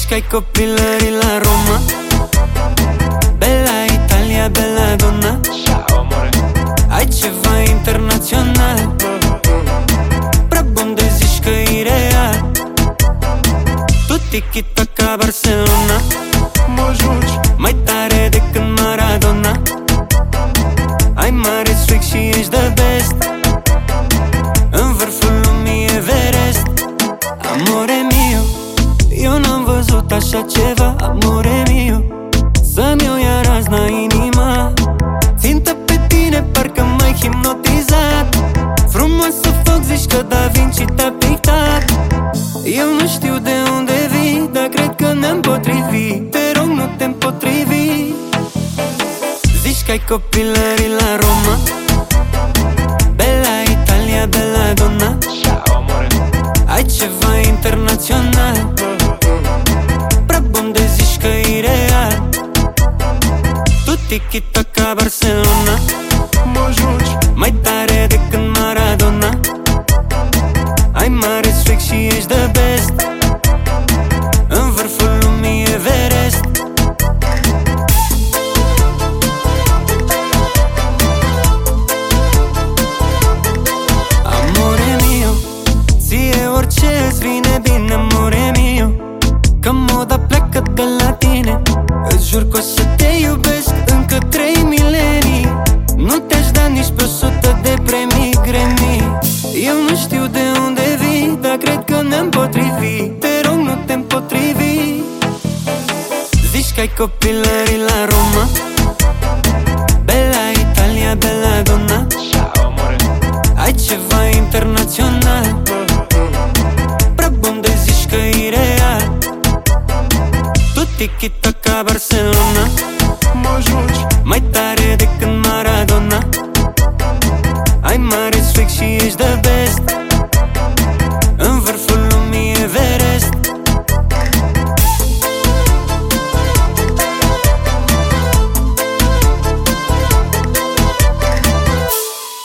că ai copilării la Roma, bella Italia, bella donna. Ai ceva internațional, prea bun de zici că e real. Tu tiki-taka Barcelona, mă joci mai tare decât Maradona. Ai mare swag și ești the best, în vârful lumii Everest. Amore mio, eu n-am văzut așa ceva. Amore mio, să-mi iau iar razna inima. Țintă pe tine, parcă m-ai hipnotizat. Frumoasă foc, zici că Da Vinci te-a pictat. Eu nu știu de unde vii, dar cred că ne-am potrivit. Te rog, nu te împotrivi. Zici că ai copilării la Roma, bella Italia, bella donna. Ai ceva internațional, prea bun de zici că e real. Tu tiki-taka Barcelona, mă joci mai tare decât Maradona. Ai mare swag și ești the best, în vârful lumii Everest. Amore mio, ție orice îți vine bine. Amore mio, că moda pleacă de la tine. Îți jur că o să te iubesc încă 3 milenii. Nu te-aș da nici pe 100 de premii Grammy. Eu nu știu de unde vii, dar cred că ne-am potrivit. Te rog, nu te împotrivi. Zici că ai copilării la Roma, bella Italia, bella donna. Ai ceva internațional, prea bun de zici că e real. Tu tiki-taka Barcelona, mă joci mai tare decât Maradona. Ai mare swag și ești the best,